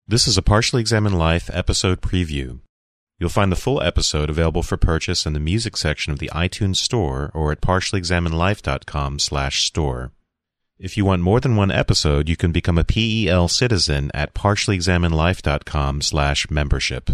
This is a Partially Examined Life episode preview. You'll find the full episode available for purchase in the music section of the iTunes Store or at partiallyexaminedlife.com/store. If you want more than one episode, you can become a PEL citizen at partiallyexaminedlife.com/membership.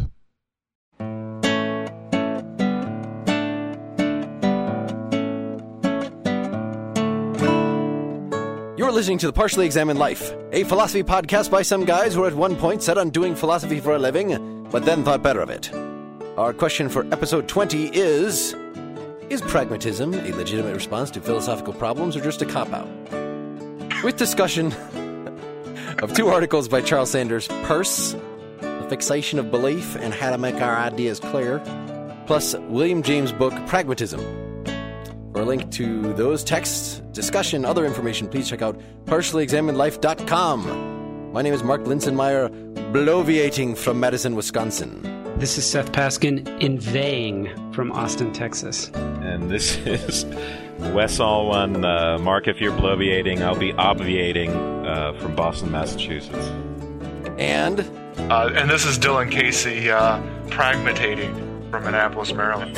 You're listening to The Partially Examined Life, a philosophy podcast by some guys who at one point set on doing philosophy for a living, but then thought better of it. Our question for episode 20 is pragmatism a legitimate response to philosophical problems or just a cop-out? With discussion of two articles by Charles Sanders Peirce, The Fixation of Belief and How to Make Our Ideas Clear, plus William James' book, Pragmatism. For a link to those texts, discussion, other information, please check out partiallyexaminedlife.com. My name is Mark Linsenmeyer, bloviating from Madison, Wisconsin. This is Seth Paskin, inveighing from Austin, Texas. And this is Wes Alwan. Mark, if you're bloviating, I'll be obviating from Boston, Massachusetts. And this is Dylan Casey, pragmatating from Annapolis, Maryland.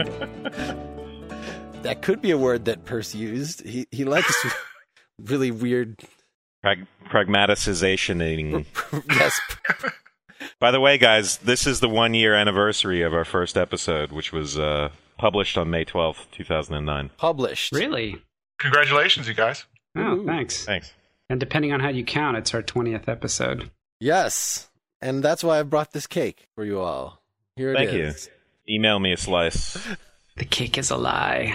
That could be a word that Peirce used. He likes really weird... Pragmaticizationing. Yes. By the way, guys, this is the 1-year anniversary of our first episode, which was published on May 12th, 2009. Published. Really? Congratulations, you guys. Oh, thanks. Thanks. And depending on how you count, it's our 20th episode. Yes. And that's why I brought this cake for you all. Here it is. Thank you. Email me a slice. The cake is a lie.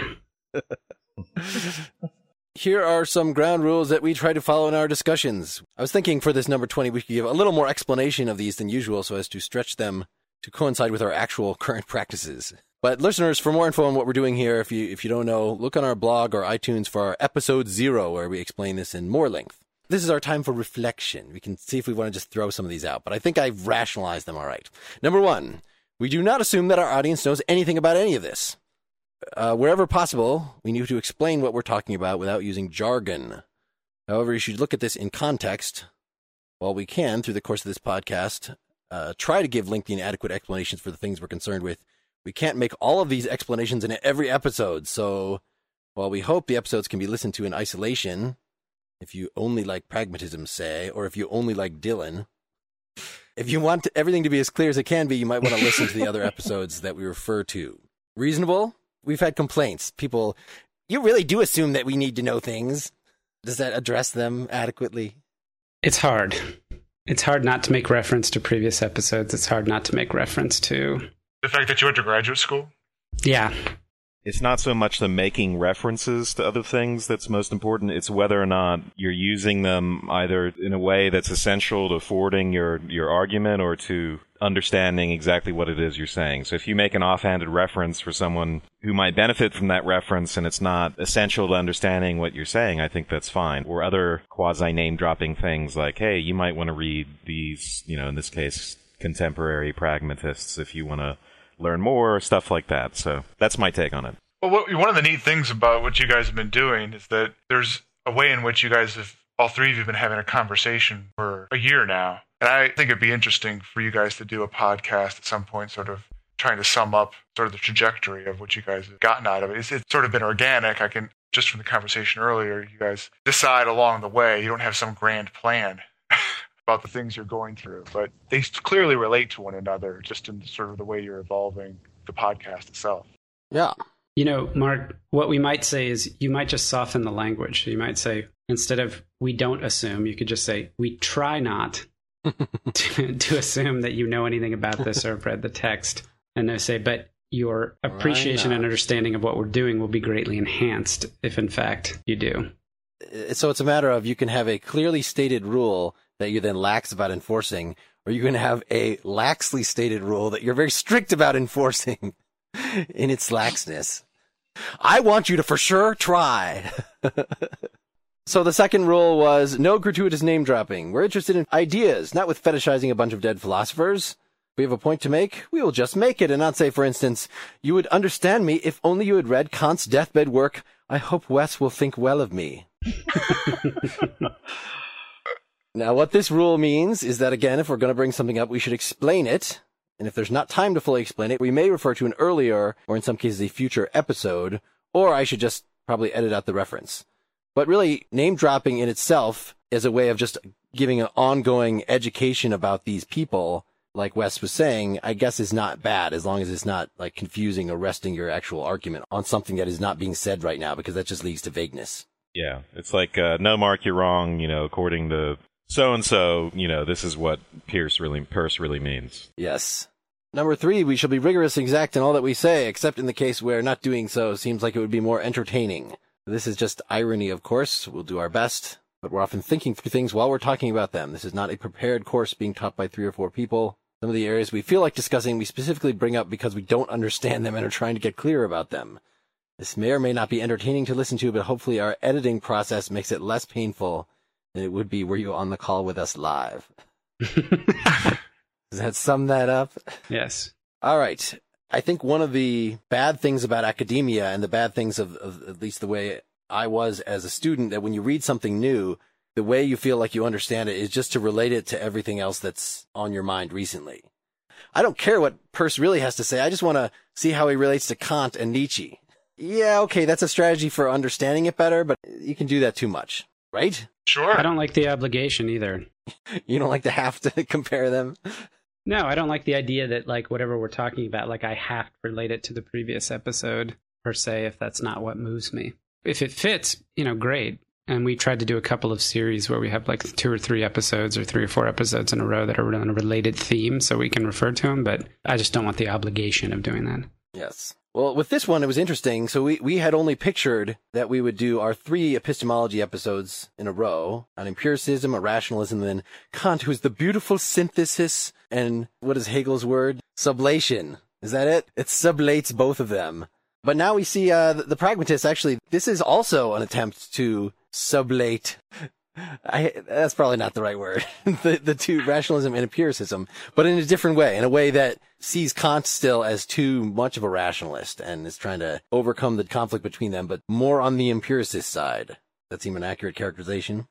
Here are some ground rules that we try to follow in our discussions. I was thinking for this number 20, we could give a little more explanation of these than usual so as to stretch them to coincide with our actual current practices. But listeners, for more info on what we're doing here, if you don't know, look on our blog or iTunes for our episode 0, where we explain this in more length. This is our time for reflection. We can see if we want to just throw some of these out, but I think I've rationalized them all right. Number 1, we do not assume that our audience knows anything about any of this. Wherever possible, we need to explain what we're talking about without using jargon. However, you should look at this in context. While we can, through the course of this podcast, try to give lengthy and adequate explanations for the things we're concerned with. We can't make all of these explanations in every episode, so while we hope the episodes can be listened to in isolation, if you only like pragmatism, say, or if you only like Dylan, if you want everything to be as clear as it can be, you might want to listen to the other episodes that we refer to. Reasonable? We've had complaints. People, you really do assume that we need to know things. Does that address them adequately? It's hard. It's hard not to make reference to previous episodes. It's hard not to make reference to... The fact that you went to graduate school? Yeah. It's not so much the making references to other things that's most important. It's whether or not you're using them either in a way that's essential to forwarding your argument or to understanding exactly what it is you're saying. So if you make an offhanded reference for someone who might benefit from that reference and it's not essential to understanding what you're saying, I think that's fine. Or other quasi-name dropping things like, hey, you might want to read these, in this case, contemporary pragmatists if you want to learn more, stuff like that. So that's my take on it. Well, one of the neat things about what you guys have been doing is that there's a way in which you guys have, all three of you have been having a conversation for a year now. And I think it'd be interesting for you guys to do a podcast at some point, sort of trying to sum up sort of the trajectory of what you guys have gotten out of it. It's sort of been organic. I can, just from the conversation earlier, you guys decide along the way. You don't have some grand plan about the things you're going through, but they clearly relate to one another just in sort of the way you're evolving the podcast itself. Yeah. Mark, what we might say is you might just soften the language. You might say, instead of we don't assume, you could just say we try not to assume that you know anything about this or have read the text. And they say, but your appreciation and understanding of what we're doing will be greatly enhanced if, in fact, you do. So it's a matter of you can have a clearly stated rule that you're then lax about enforcing, or you can have a laxly stated rule that you're very strict about enforcing in its laxness. I want you to for sure try. So the second rule was no gratuitous name dropping. We're interested in ideas, not with fetishizing a bunch of dead philosophers. If we have a point to make, we will just make it and not say, for instance, you would understand me if only you had read Kant's deathbed work, I hope Wes will think well of me. Now, what this rule means is that, again, if we're going to bring something up, we should explain it. And if there's not time to fully explain it, we may refer to an earlier, or in some cases, a future episode, or I should just probably edit out the reference. But really, name dropping in itself is a way of just giving an ongoing education about these people, like Wes was saying, I guess is not bad, as long as it's not like confusing or resting your actual argument on something that is not being said right now, because that just leads to vagueness. Yeah, it's like, no, Mark, you're wrong, according to so-and-so, this is what Purse really means. Yes. Number 3, we shall be rigorous and exact in all that we say, except in the case where not doing so seems like it would be more entertaining. This is just irony, of course. We'll do our best, but we're often thinking through things while we're talking about them. This is not a prepared course being taught by 3 or 4 people. Some of the areas we feel like discussing, we specifically bring up because we don't understand them and are trying to get clear about them. This may or may not be entertaining to listen to, but hopefully our editing process makes it less painful than it would be were you on the call with us live. Does that sum that up? Yes. All right. I think one of the bad things about academia, and the bad things of at least the way I was as a student, that when you read something new, the way you feel like you understand it is just to relate it to everything else that's on your mind recently. I don't care what Peirce really has to say. I just want to see how he relates to Kant and Nietzsche. Yeah, okay, that's a strategy for understanding it better, but you can do that too much, right? Sure. I don't like the obligation either. You don't like to have to compare them? No, I don't like the idea that, like, whatever we're talking about, like, I have to relate it to the previous episode, per se, if that's not what moves me. If it fits, great. And we tried to do a couple of series where we have, like, 2 or 3 episodes or 3 or 4 episodes in a row that are on a related theme, so we can refer to them, but I just don't want the obligation of doing that. Yes. Well, with this one, it was interesting. So we had only pictured that we would do our 3 epistemology episodes in a row on empiricism, rationalism, and then Kant, who's the beautiful synthesis, and what is Hegel's word? Sublation. Is that it? It sublates both of them. But now we see the pragmatists, actually, this is also an attempt to sublate. That's probably not the right word. the 2, rationalism and empiricism, but in a different way, in a way that sees Kant still as too much of a rationalist and is trying to overcome the conflict between them, but more on the empiricist side. That seem an accurate characterization?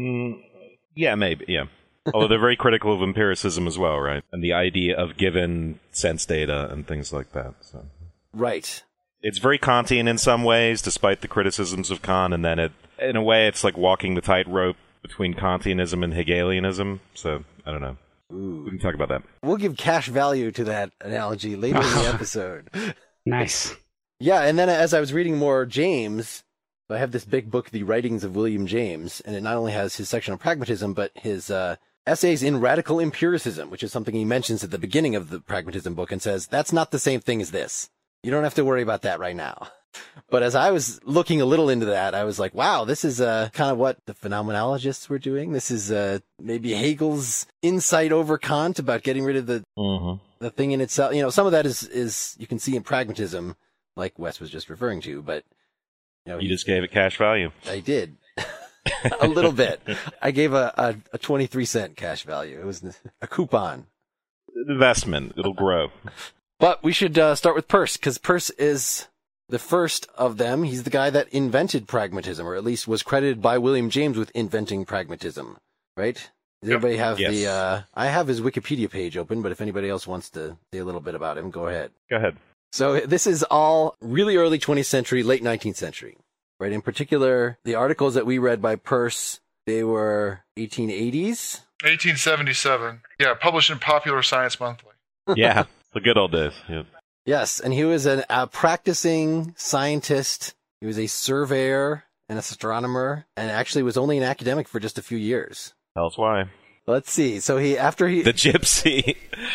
Yeah, maybe, yeah. Although they're very critical of empiricism as well, right? And the idea of given sense data and things like that. So. Right. It's very Kantian in some ways, despite the criticisms of Kant, and then in a way, it's like walking the tightrope between Kantianism and Hegelianism. So, I don't know. Ooh. We can talk about that. We'll give cash value to that analogy later in the episode. Nice. Yeah, and then as I was reading more James, I have this big book, The Writings of William James, and it not only has his section on pragmatism, but his essays in radical empiricism, which is something he mentions at the beginning of the pragmatism book and says, that's not the same thing as this. You don't have to worry about that right now. But as I was looking a little into that, I was like, wow, this is kind of what the phenomenologists were doing. This is maybe Hegel's insight over Kant about getting rid of the thing in itself. Some of that is you can see in pragmatism, like Wes was just referring to, but you just gave it cash value. I did. A little bit. I gave a 23-cent cash value. It was a coupon. Investment. It'll grow. But we should start with Peirce, because Peirce is the first of them. He's the guy that invented pragmatism, or at least was credited by William James with inventing pragmatism, right? Does anybody have yes. I have his Wikipedia page open, but if anybody else wants to say a little bit about him, go ahead. Go ahead. So this is all really early 20th century, late 19th century, right? In particular, the articles that we read by Peirce, they were 1880s? 1877. Yeah, published in Popular Science Monthly. Yeah. The good old days. Yeah. Yes, and he was a practicing scientist. He was a surveyor, an astronomer, and actually was only an academic for just a few years. Tell us why. Let's see. So the gypsy.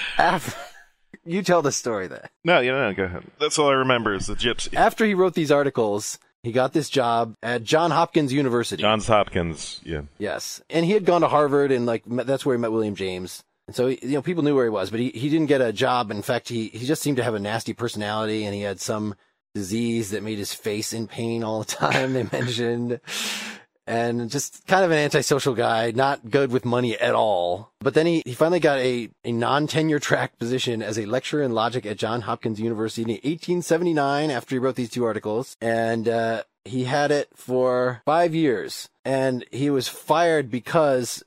You tell the story then. No, go ahead. That's all I remember is the gypsy. After he wrote these articles, he got this job at Johns Hopkins University. Johns Hopkins, yeah. Yes, and he had gone to Harvard, and that's where he met William James. And so, people knew where he was, but he didn't get a job. In fact, he just seemed to have a nasty personality, and he had some disease that made his face in pain all the time, they mentioned. And just kind of an antisocial guy, not good with money at all. But then he finally got a non-tenure track position as a lecturer in logic at Johns Hopkins University in 1879 after he wrote these 2 articles. And he had it for 5 years. And he was fired because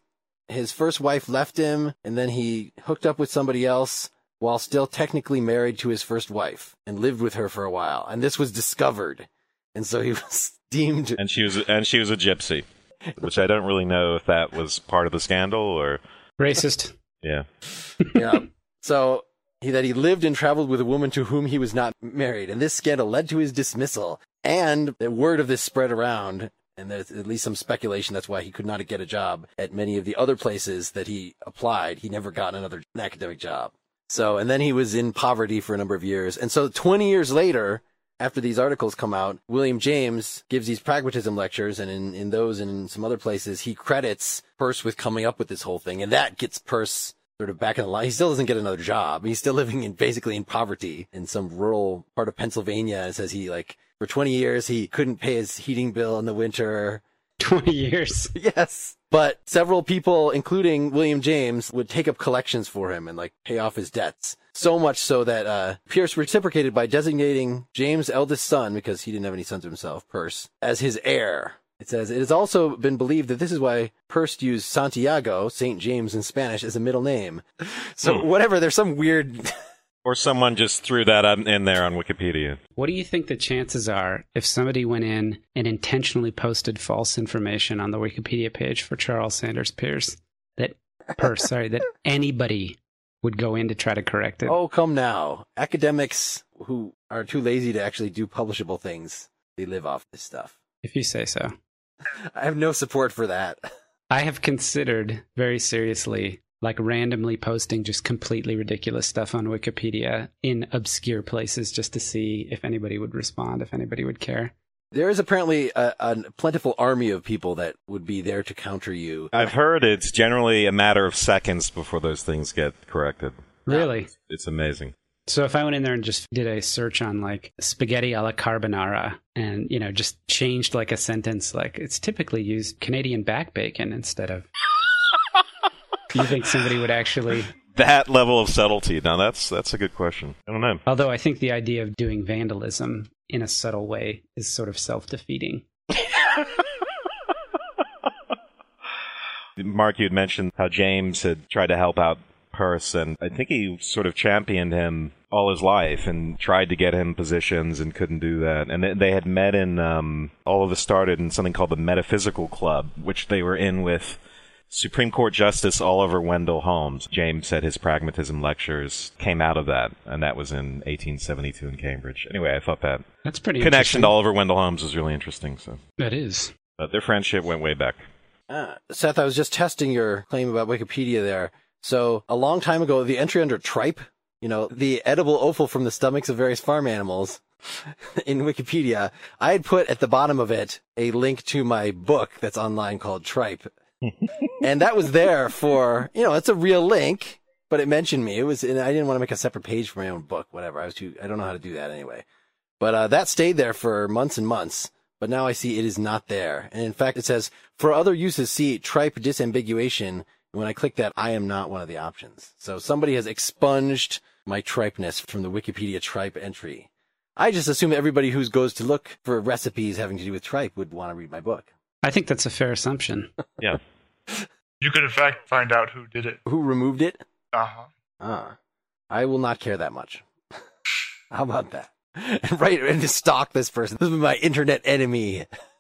his first wife left him, and then he hooked up with somebody else while still technically married to his first wife and lived with her for a while. And this was discovered. And so he was deemed... And she was a gypsy, which I don't really know if that was part of the scandal or... Racist. Yeah. Yeah. So he lived and traveled with a woman to whom he was not married. And this scandal led to his dismissal. And the word of this spread around, and there's at least some speculation that's why he could not get a job at many of the other places that he applied. He never got another academic job. So, and then he was in poverty for a number of years. And so 20 years later, after these articles come out, William James gives these pragmatism lectures, and in those and in some other places, he credits Peirce with coming up with this whole thing. And that gets Peirce sort of back in the line. He still doesn't get another job. He's still living basically in poverty in some rural part of Pennsylvania. It says for 20 years, he couldn't pay his heating bill in the winter. 20 years. Yes. But several people, including William James, would take up collections for him and pay off his debts. So much so that Peirce reciprocated by designating James' eldest son, because he didn't have any sons himself, Peirce, as his heir. It says, it has also been believed that this is why Peirce used Santiago, St. James in Spanish, as a middle name. So whatever, there's some weird... Or someone just threw that in there on Wikipedia. What do you think the chances are if somebody went in and intentionally posted false information on the Wikipedia page for Charles Sanders Peirce, that anybody would go in to try to correct it? Oh, come now. Academics who are too lazy to actually do publishable things, they live off this stuff. If you say so. I have no support for that. I have considered very seriously randomly posting just completely ridiculous stuff on Wikipedia in obscure places just to see if anybody would respond, if anybody would care. There is apparently a plentiful army of people that would be there to counter you. I've heard it's generally a matter of seconds before those things get corrected. Really? It's amazing. So if I went in there and just did a search on spaghetti alla carbonara and, just changed a sentence, it's typically used Canadian back bacon instead of... Do you think somebody would actually... That level of subtlety. Now, that's a good question. I don't know. Although I think the idea of doing vandalism in a subtle way is sort of self-defeating. Mark, you had mentioned how James had tried to help out Peirce, and I think he sort of championed him all his life and tried to get him positions and couldn't do that. And they had met all of us started in something called the Metaphysical Club, which they were in with Supreme Court Justice Oliver Wendell Holmes. James said his pragmatism lectures came out of that, and that was in 1872 in Cambridge. Anyway, I thought that's pretty connection to Oliver Wendell Holmes was really interesting. So that is. But their friendship went way back. Seth, I was just testing your claim about Wikipedia there. So a long time ago, the entry under tripe, the edible offal from the stomachs of various farm animals in Wikipedia, I had put at the bottom of it a link to my book that's online called Tripe. And that was there for, it's a real link, but it mentioned me. I didn't want to make a separate page for my own book, whatever. I don't know how to do that anyway. But that stayed there for months and months. But now I see it is not there. And in fact, it says, for other uses, see tripe disambiguation. And when I click that, I am not one of the options. So somebody has expunged my tripeness from the Wikipedia tripe entry. I just assume everybody who goes to look for recipes having to do with tripe would want to read my book. I think that's a fair assumption. Yeah. You could, in fact, find out who did it. Who removed it? Uh-huh. I will not care that much. How about that? And to stalk this person. This is my internet enemy.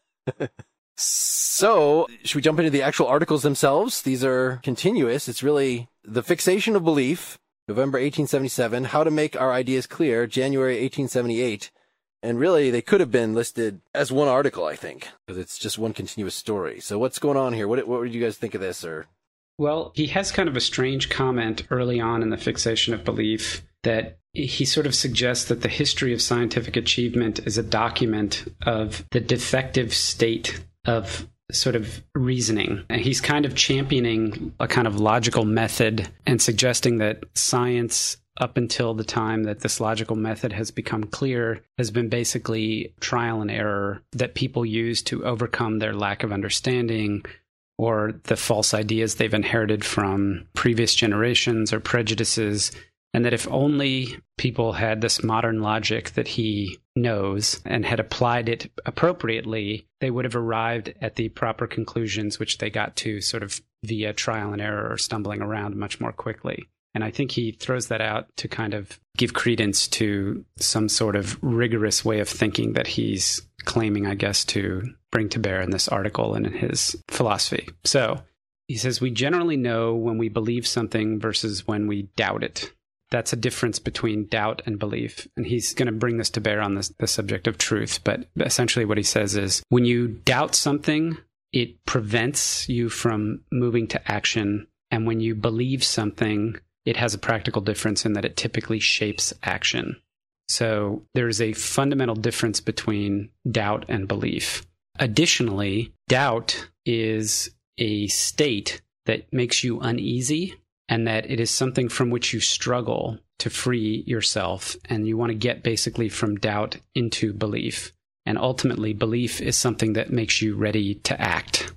So, should we jump into the actual articles themselves? These are continuous. It's really The Fixation of Belief, November 1877, How to Make Our Ideas Clear, January 1878. And really, they could have been listed as one article, I think, because it's just one continuous story. So what's going on here? What would you guys think of this? Well, he has kind of a strange comment early on in The Fixation of Belief that he sort of suggests that the history of scientific achievement is a document of the defective state of sort of reasoning. And he's kind of championing a kind of logical method and suggesting that science, up until the time that this logical method has become clear, has been basically trial and error that people use to overcome their lack of understanding or the false ideas they've inherited from previous generations or prejudices. And that if only people had this modern logic that he knows and had applied it appropriately, they would have arrived at the proper conclusions, which they got to sort of via trial and error or stumbling around much more quickly. And I think he throws that out to kind of give credence to some sort of rigorous way of thinking that he's claiming, I guess, to bring to bear in this article and in his philosophy. So he says, we generally know when we believe something versus when we doubt it. That's a difference between doubt and belief. And he's going to bring this to bear on the subject of truth. But essentially what he says is, when you doubt something, it prevents you from moving to action. And when you believe something, it has a practical difference in that it typically shapes action. So there's a fundamental difference between doubt and belief. Additionally, doubt is a state that makes you uneasy, and that it is something from which you struggle to free yourself. And you want to get basically from doubt into belief. And ultimately, belief is something that makes you ready to act.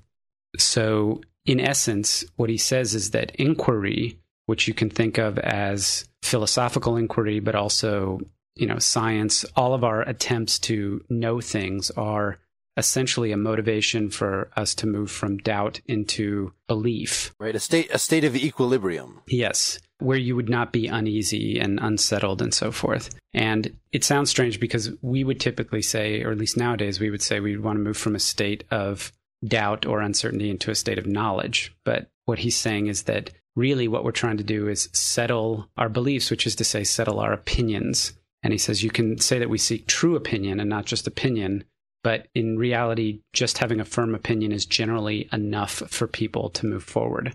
So in essence, what he says is that inquiry, which you can think of as philosophical inquiry, but also, science, all of our attempts to know things are essentially a motivation for us to move from doubt into belief. Right, a state of equilibrium. Yes, where you would not be uneasy and unsettled and so forth. And it sounds strange because we would typically say, or at least nowadays, we would say we'd want to move from a state of doubt or uncertainty into a state of knowledge. But what he's saying is that really what we're trying to do is settle our beliefs, which is to say settle our opinions. And he says you can say that we seek true opinion and not just opinion, but in reality, just having a firm opinion is generally enough for people to move forward.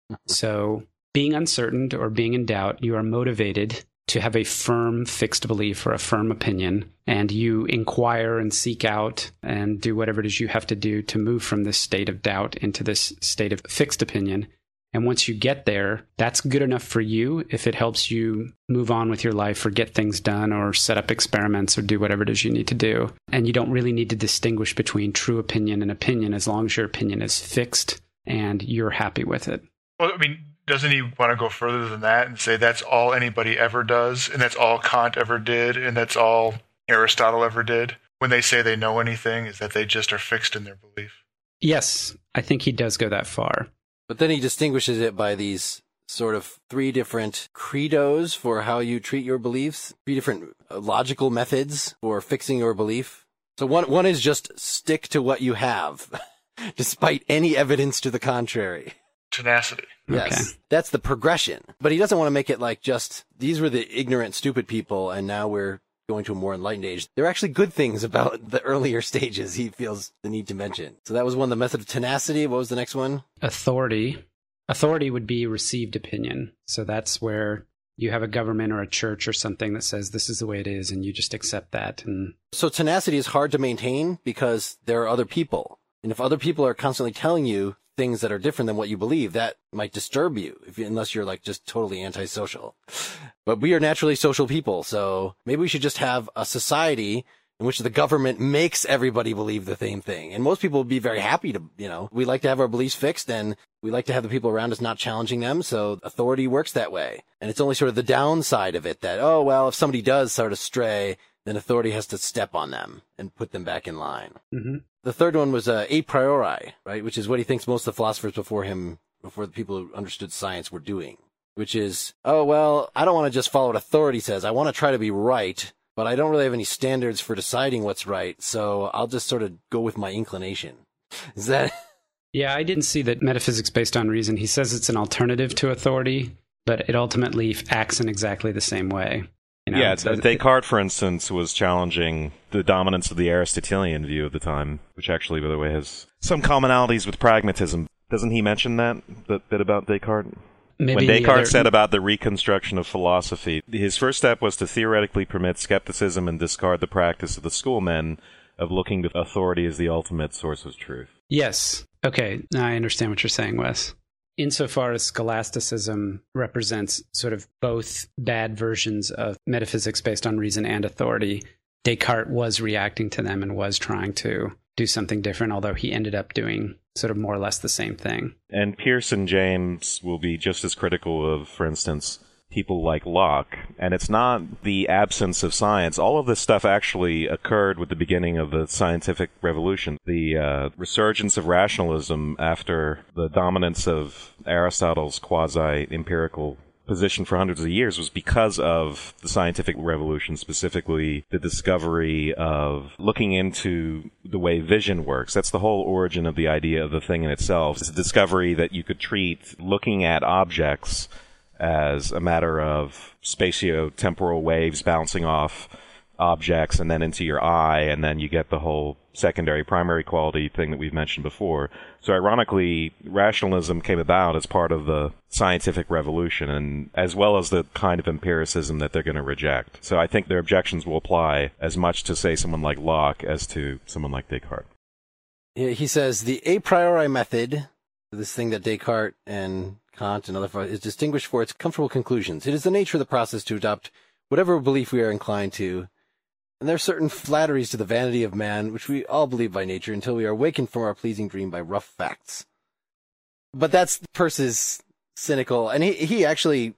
So being uncertain or being in doubt, you are motivated to have a firm, fixed belief or a firm opinion, and you inquire and seek out and do whatever it is you have to do to move from this state of doubt into this state of fixed opinion. And once you get there, that's good enough for you if it helps you move on with your life or get things done or set up experiments or do whatever it is you need to do. And you don't really need to distinguish between true opinion and opinion as long as your opinion is fixed and you're happy with it. Well, I mean, doesn't he want to go further than that and say that's all anybody ever does, and that's all Kant ever did, and that's all Aristotle ever did? When they say they know anything, is that they just are fixed in their belief? Yes, I think he does go that far. But then he distinguishes it by these sort of three different credos for how you treat your beliefs, three different logical methods for fixing your belief. So one is just stick to what you have, despite any evidence to the contrary. Tenacity. Yes, Okay. That's the progression. But he doesn't want to make it like just, these were the ignorant, stupid people, and now we're going to a more enlightened age. There are actually good things about the earlier stages he feels the need to mention. So that was one, the method of tenacity. What was the next one? Authority. Authority would be received opinion. So that's where you have a government or a church or something that says this is the way it is, and you just accept that. And So tenacity is hard to maintain because there are other people. And if other people are constantly telling you things that are different than what you believe, that might disturb you, unless you're like just totally antisocial. But we are naturally social people, so maybe we should just have a society in which the government makes everybody believe the same thing. And most people would be very happy to, we like to have our beliefs fixed, and we like to have the people around us not challenging them, so authority works that way. And it's only sort of the downside of it that, if somebody does sort of stray, then authority has to step on them and put them back in line. mm-hmm. The third one was a priori, right? Which is what he thinks most of the philosophers before the people who understood science were doing. Which is, I don't want to just follow what authority says. I want to try to be right, but I don't really have any standards for deciding what's right, so I'll just sort of go with my inclination. Is that... Yeah, I didn't see that metaphysics based on reason. He says it's an alternative to authority, but it ultimately acts in exactly the same way. Descartes, for instance, was challenging the dominance of the Aristotelian view of the time, which actually, by the way, has some commonalities with pragmatism. Doesn't he mention that bit about Descartes? Maybe when Descartes said about the reconstruction of philosophy, his first step was to theoretically permit skepticism and discard the practice of the schoolmen of looking to authority as the ultimate source of truth. Yes. Okay, now I understand what you're saying, Wes. Insofar as scholasticism represents sort of both bad versions of metaphysics based on reason and authority, Descartes was reacting to them and was trying to do something different, although he ended up doing sort of more or less the same thing. And Peirce and James will be just as critical of, for instance, people like Locke. And it's not the absence of science. All of this stuff actually occurred with the beginning of the scientific revolution. The resurgence of rationalism after the dominance of Aristotle's quasi-empirical position for hundreds of years was because of the scientific revolution, specifically the discovery of looking into the way vision works. That's the whole origin of the idea of the thing in itself. It's a discovery that you could treat looking at objects as a matter of spatio-temporal waves bouncing off objects and then into your eye, and then you get the whole secondary primary quality thing that we've mentioned before. So ironically, rationalism came about as part of the scientific revolution, and as well as the kind of empiricism that they're going to reject. So I think their objections will apply as much to, say, someone like Locke as to someone like Descartes. He says the a priori method, this thing that Descartes and Kant and other is distinguished for its comfortable conclusions. It is the nature of the process to adopt whatever belief we are inclined to. And there are certain flatteries to the vanity of man, which we all believe by nature until we are awakened from our pleasing dream by rough facts. But that's Peirce's cynical, and he actually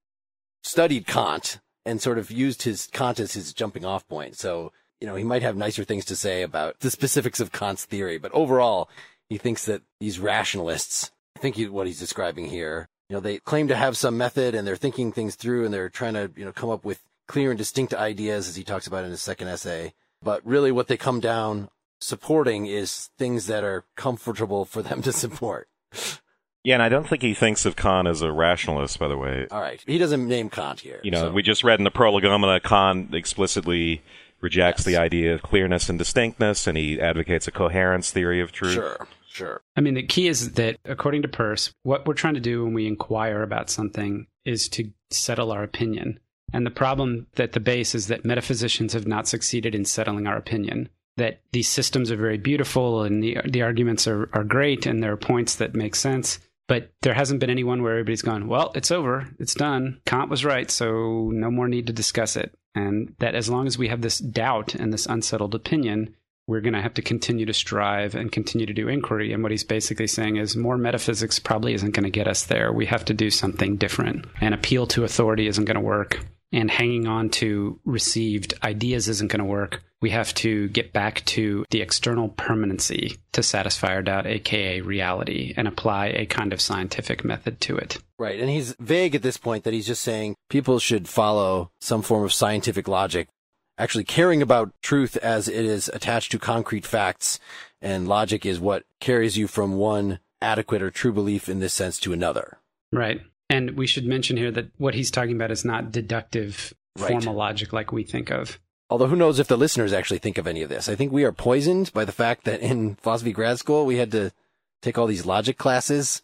studied Kant and sort of used Kant as his jumping off point. So, he might have nicer things to say about the specifics of Kant's theory, but overall, he thinks that these rationalists, I think what he's describing here, they claim to have some method and they're thinking things through and they're trying to, come up with clear and distinct ideas, as he talks about in his second essay. But really what they come down supporting is things that are comfortable for them to support. Yeah, and I don't think he thinks of Kant as a rationalist, by the way. All right. He doesn't name Kant here. We just read in the Prolegomena, Kant explicitly rejects the idea of clearness and distinctness, and he advocates a coherence theory of truth. Sure. I mean, the key is that, according to Peirce, what we're trying to do when we inquire about something is to settle our opinion. And the problem at the base is that metaphysicians have not succeeded in settling our opinion, that these systems are very beautiful and the arguments are great and there are points that make sense, but there hasn't been anyone where everybody's gone, well, it's over, it's done, Kant was right, so no more need to discuss it. And that as long as we have this doubt and this unsettled opinion, we're going to have to continue to strive and continue to do inquiry. And what he's basically saying is more metaphysics probably isn't going to get us there. We have to do something different. And appeal to authority isn't going to work. And hanging on to received ideas isn't going to work. We have to get back to the external permanency to satisfy our doubt, aka reality, and apply a kind of scientific method to it. Right. And he's vague at this point that he's just saying people should follow some form of scientific logic, actually caring about truth as it is attached to concrete facts, and logic is what carries you from one adequate or true belief in this sense to another. Right. And we should mention here that what he's talking about is not deductive, formal logic like we think of. Although who knows if the listeners actually think of any of this. I think we are poisoned by the fact that in philosophy grad school we had to take all these logic classes.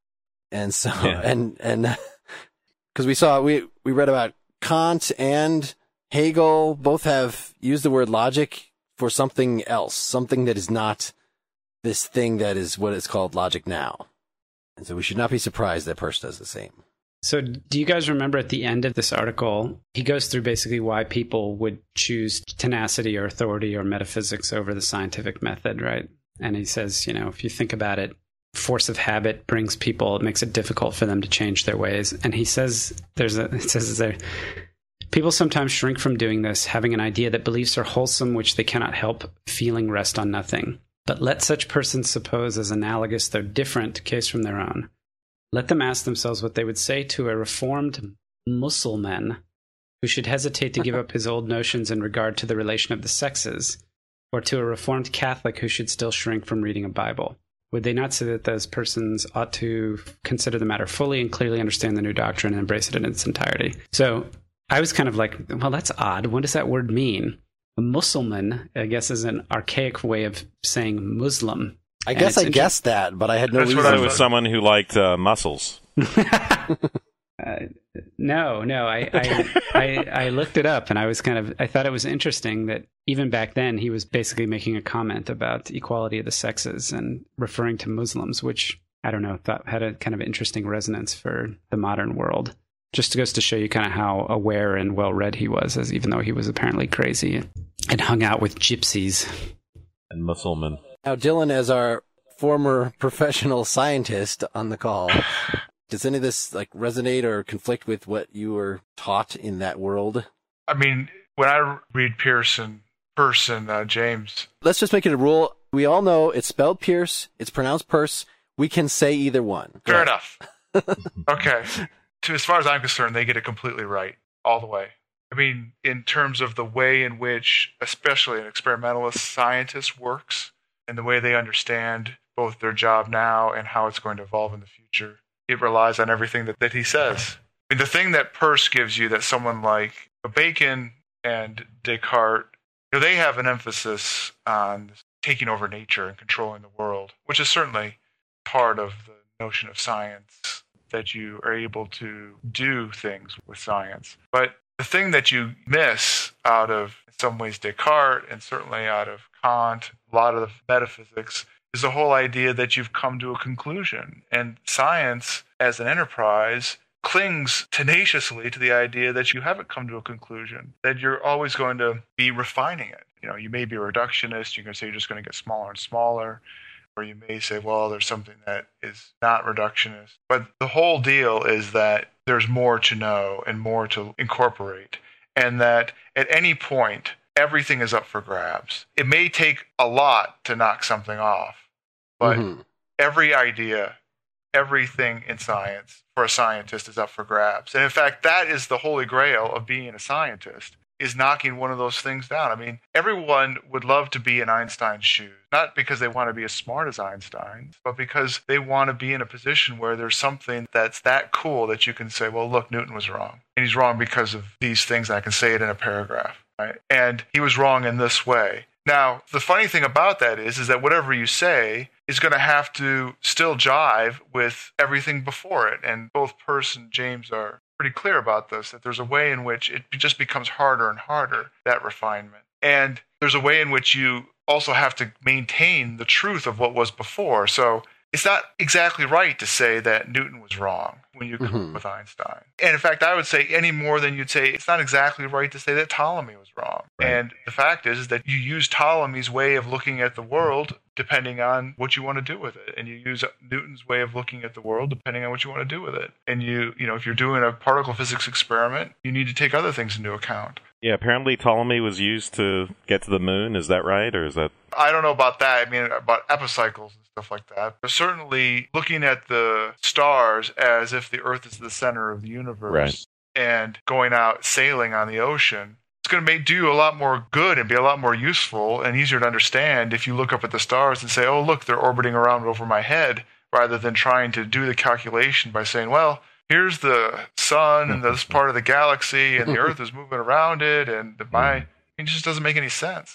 And so, and because we read about Kant and Hegel both have used the word logic for something else, something that is not this thing that is what is called logic now. And so we should not be surprised that Peirce does the same. So do you guys remember at the end of this article, he goes through basically why people would choose tenacity or authority or metaphysics over the scientific method, right? And he says, if you think about it, force of habit brings people, it makes it difficult for them to change their ways. And he says, people sometimes shrink from doing this, having an idea that beliefs are wholesome, which they cannot help feeling rest on nothing. But let such persons suppose as analogous, though different, case from their own. Let them ask themselves what they would say to a reformed Mussulman who should hesitate to give up his old notions in regard to the relation of the sexes, or to a reformed Catholic who should still shrink from reading a Bible. Would they not say that those persons ought to consider the matter fully and clearly understand the new doctrine and embrace it in its entirety? So I was kind of like, well, that's odd. What does that word mean? A Mussulman, I guess, is an archaic way of saying Muslim. I guess I guessed that, but I had no reason. I thought it was someone who liked mussels. No. I looked it up, and I thought it was interesting that even back then he was basically making a comment about equality of the sexes and referring to Muslims, which I don't know, thought had a kind of interesting resonance for the modern world. Just goes to show you kind of how aware and well-read he was, as even though he was apparently crazy and hung out with gypsies. And Mussulman. Now, Dylan, as our former professional scientist on the call, Does any of this like resonate or conflict with what you were taught in that world? I mean, when I read Pierce and James. Let's just make it a rule. We all know it's spelled Pierce. It's pronounced Purse. We can say either one. Fair enough. Okay. As far as I'm concerned, they get it completely right all the way. I mean, in terms of the way in which, especially an experimentalist scientist works and the way they understand both their job now and how it's going to evolve in the future, it relies on everything that he says. I mean, the thing that Peirce gives you that someone like Bacon and Descartes, they have an emphasis on taking over nature and controlling the world, which is certainly part of the notion of science, that you are able to do things with science. But the thing that you miss out of, in some ways, Descartes, and certainly out of Kant, a lot of the metaphysics, is the whole idea that you've come to a conclusion. And science, as an enterprise, clings tenaciously to the idea that you haven't come to a conclusion, that you're always going to be refining it. You may be a reductionist, you can say you're just going to get smaller and smaller, or you may say, well, there's something that is not reductionist. But the whole deal is that there's more to know and more to incorporate, and that at any point, everything is up for grabs. It may take a lot to knock something off, but every idea, everything in science for a scientist is up for grabs. And in fact, that is the holy grail of being a scientist, is knocking one of those things down. I mean, everyone would love to be in Einstein's shoes, not because they want to be as smart as Einstein, but because they want to be in a position where there's something that's that cool that you can say, well, look, Newton was wrong. And he's wrong because of these things, and I can say it in a paragraph. Right? And he was wrong in this way. Now, the funny thing about that is that whatever you say is going to have to still jive with everything before it. And both Peirce and James are pretty clear about this, that there's a way in which it just becomes harder and harder, that refinement. And there's a way in which you also have to maintain the truth of what was before. So it's not exactly right to say that Newton was wrong when you come up with Einstein. And in fact, I would say any more than you'd say it's not exactly right to say that Ptolemy was wrong. Right. And the fact is that you use Ptolemy's way of looking at the world depending on what you want to do with it. And you use Newton's way of looking at the world depending on what you want to do with it. And if you're doing a particle physics experiment, you need to take other things into account. Yeah, apparently Ptolemy was used to get to the moon. Is that right? Or is that... I don't know about that. I mean, about epicycles and stuff like that. But certainly looking at the stars as if the Earth is the center of the universe, right, and going out sailing on the ocean, it's going to do you a lot more good and be a lot more useful and easier to understand if you look up at the stars and say, oh, look, they're orbiting around over my head, rather than trying to do the calculation by saying, well, here's the sun and this part of the galaxy and the Earth is moving around it, and it just doesn't make any sense.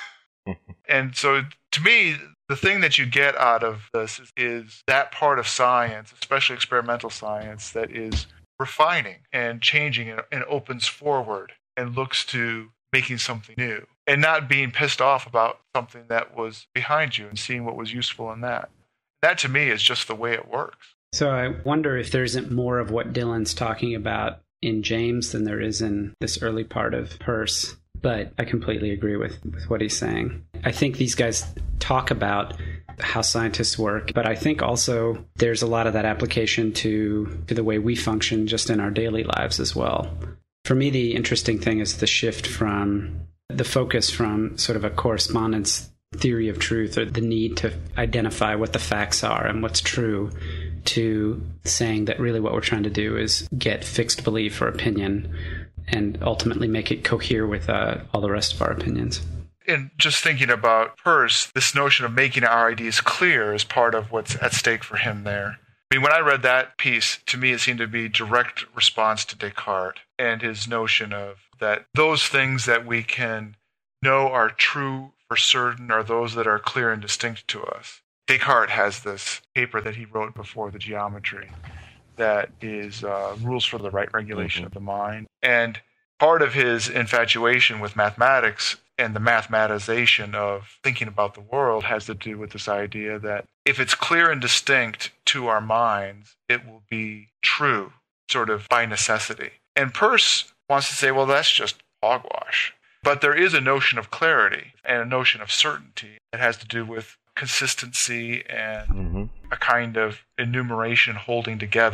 And so to me, the thing that you get out of this is that part of science, especially experimental science, that is refining and changing and opens forward and looks to making something new and not being pissed off about something that was behind you and seeing what was useful in that. That to me is just the way it works. So I wonder if there isn't more of what Dylan's talking about in James than there is in this early part of Peirce. But I completely agree with what he's saying. I think these guys talk about how scientists work, but I think also there's a lot of that application to the way we function just in our daily lives as well. For me, the interesting thing is the shift from the focus from sort of a correspondence theory of truth, or the need to identify what the facts are and what's true, to saying that really what we're trying to do is get fixed belief or opinion and ultimately make it cohere with all the rest of our opinions. And just thinking about Peirce, this notion of making our ideas clear is part of what's at stake for him there. I mean, when I read that piece, to me it seemed to be direct response to Descartes and his notion of that those things that we can know are true for certain are those that are clear and distinct to us. Descartes has this paper that he wrote before the geometry that is Rules for the Right Regulation of the Mind. And part of his infatuation with mathematics and the mathematization of thinking about the world has to do with this idea that if it's clear and distinct to our minds, it will be true, sort of by necessity. And Peirce wants to say, well, that's just hogwash. But there is a notion of clarity and a notion of certainty that has to do with consistency and a kind of enumeration holding together.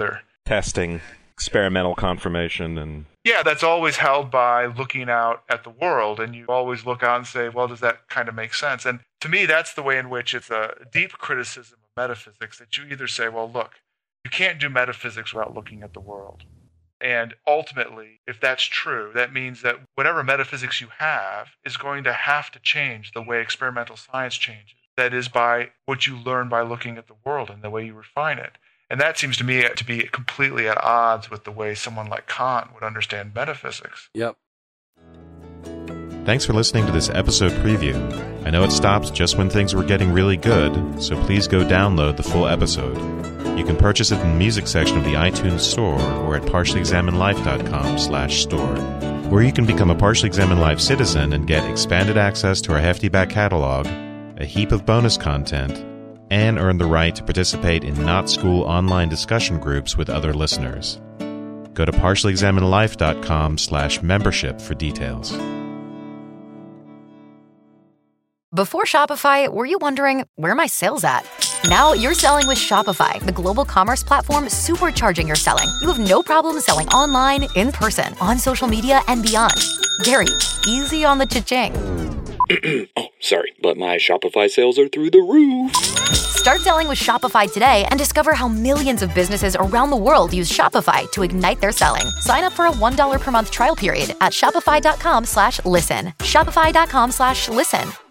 testing, experimental confirmation, and Yeah, that's always held by looking out at the world, and you always look out and say, well, does that kind of make sense? And to me, that's the way in which it's a deep criticism of metaphysics, that you either say, well, look, you can't do metaphysics without looking at the world. And ultimately, if that's true, that means that whatever metaphysics you have is going to have to change the way experimental science changes. That is by what you learn by looking at the world and the way you refine it. And that seems to me to be completely at odds with the way someone like Kant would understand metaphysics. Yep. Thanks for listening to this episode preview. I know it stopped just when things were getting really good, so please go download the full episode. You can purchase it in the music section of the iTunes Store or at partiallyexaminedlife.com/store, where you can become a Partially Examined Life citizen and get expanded access to our hefty back catalog, a heap of bonus content, and earn the right to participate in not-school online discussion groups with other listeners. Go to partiallyexaminedlife.com/membership for details. Before Shopify, were you wondering, where are my sales at? Now you're selling with Shopify, the global commerce platform supercharging your selling. You have no problem selling online, in person, on social media, and beyond. Gary, easy on the cha-ching. Oh, sorry, but my Shopify sales are through the roof. Start selling with Shopify today and discover how millions of businesses around the world use Shopify to ignite their selling. Sign up for a $1 per month trial period at shopify.com/listen. Shopify.com/listen.